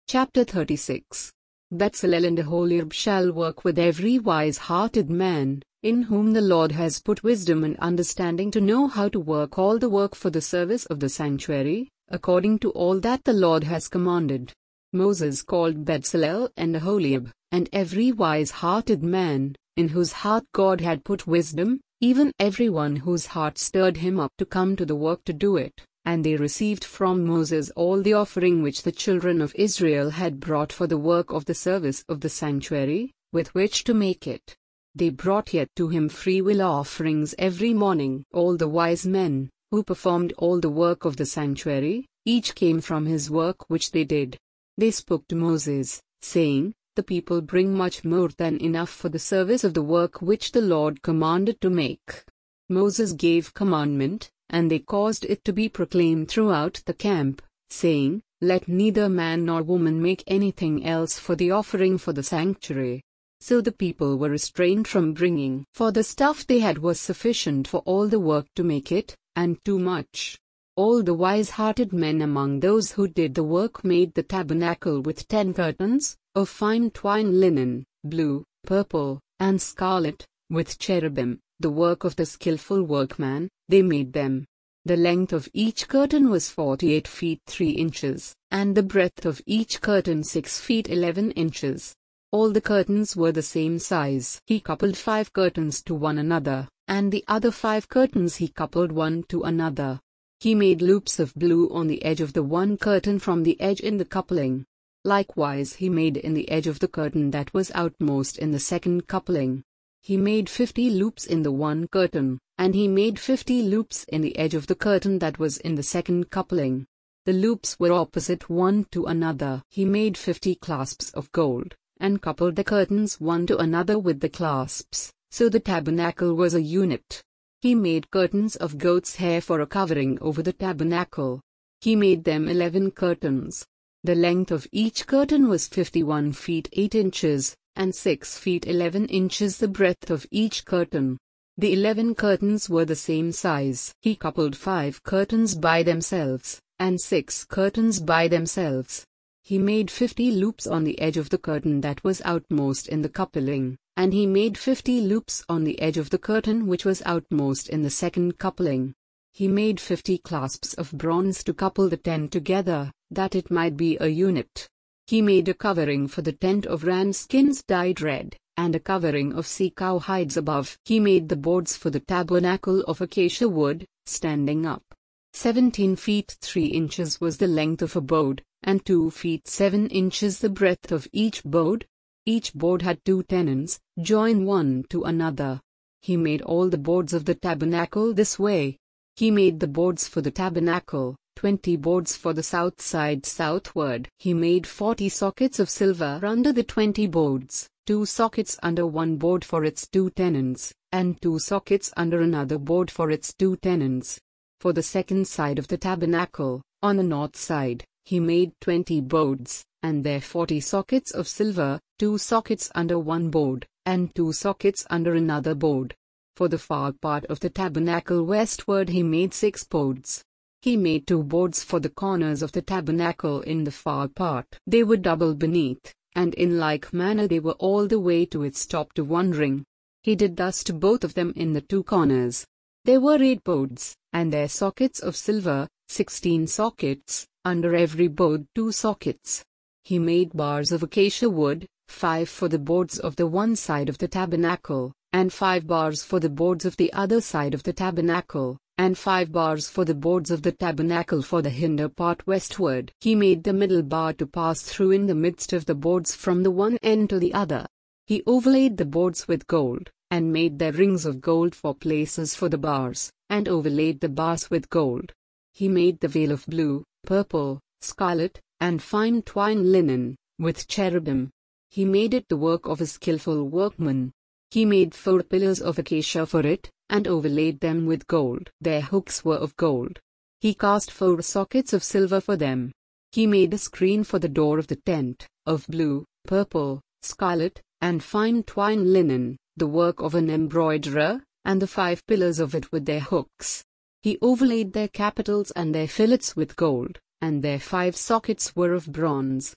Chapter 36. Bezalel and Aholiab shall work with every wise-hearted man, in whom the Lord has put wisdom and understanding to know how to work all the work for the service of the sanctuary, according to all that the Lord has commanded. Moses called Bezalel and Aholiab, and every wise-hearted man, in whose heart God had put wisdom, even everyone whose heart stirred him up to come to the work to do it. And they received from Moses all the offering which the children of Israel had brought for the work of the service of the sanctuary, with which to make it. They brought yet to him freewill offerings every morning. All the wise men, who performed all the work of the sanctuary, each came from his work which they did. They spoke to Moses, saying, The people bring much more than enough for the service of the work which the Lord commanded to make. Moses gave commandment, and they caused it to be proclaimed throughout the camp, saying, Let neither man nor woman make anything else for the offering for the sanctuary. So the people were restrained from bringing, for the stuff they had was sufficient for all the work to make it, and too much. All the wise-hearted men among those who did the work made the tabernacle with 10 curtains, of fine twined linen, blue, purple, and scarlet, with cherubim, the work of the skillful workman. They made them. The length of each curtain was 48 feet 3 inches, and the breadth of each curtain 6 feet 11 inches. All the curtains were the same size. He coupled 5 curtains to one another, and the other 5 curtains he coupled one to another. He made loops of blue on the edge of the one curtain from the edge in the coupling. Likewise he made in the edge of the curtain that was outmost in the second coupling. He made 50 loops in the one curtain, and he made 50 loops in the edge of the curtain that was in the second coupling. The loops were opposite one to another. He made 50 clasps of gold, and coupled the curtains one to another with the clasps, so the tabernacle was a unit. He made curtains of goat's hair for a covering over the tabernacle. He made them 11 curtains. The length of each curtain was 51 feet 8 inches, and 6 feet 11 inches the breadth of each curtain. The 11 curtains were the same size. He coupled 5 curtains by themselves, and 6 curtains by themselves. He made 50 loops on the edge of the curtain that was outmost in the coupling, and he made 50 loops on the edge of the curtain which was outmost in the second coupling. He made 50 clasps of bronze to couple the tent together, that it might be a unit. He made a covering for the tent of ram skins dyed red, and a covering of sea-cow hides above. He made the boards for the tabernacle of acacia wood, standing up. 17 feet 3 inches was the length of a board, and 2 feet 7 inches the breadth of each board. Each board had 2 tenons, joined one to another. He made all the boards of the tabernacle this way. He made the boards for the tabernacle, 20 boards for the south side southward. He made 40 sockets of silver under the 20 boards, 2 sockets under one board for its 2 tenons, and 2 sockets under another board for its 2 tenons. For the second side of the tabernacle, on the north side, he made 20 boards, and there 40 sockets of silver, 2 sockets under one board, and 2 sockets under another board. For the far part of the tabernacle westward he made 6 boards. He made 2 boards for the corners of the tabernacle in the far part. They were double beneath, and in like manner they were all the way to its top to one ring. He did thus to both of them in the 2 corners. There were 8 boards, and their sockets of silver, 16 sockets, under every board 2 sockets. He made bars of acacia wood, 5 for the boards of the one side of the tabernacle, and 5 bars for the boards of the other side of the tabernacle, and 5 bars for the boards of the tabernacle for the hinder part westward. He made the middle bar to pass through in the midst of the boards from the one end to the other. He overlaid the boards with gold, and made their rings of gold for places for the bars, and overlaid the bars with gold. He made the veil of blue, purple, scarlet, and fine twined linen, with cherubim. He made it the work of a skillful workman. He made 4 pillars of acacia for it, and overlaid them with gold. Their hooks were of gold. He cast 4 sockets of silver for them. He made a screen for the door of the tent, of blue, purple, scarlet, and fine twined linen, the work of an embroiderer, and the 5 pillars of it with their hooks. He overlaid their capitals and their fillets with gold, and their 5 sockets were of bronze.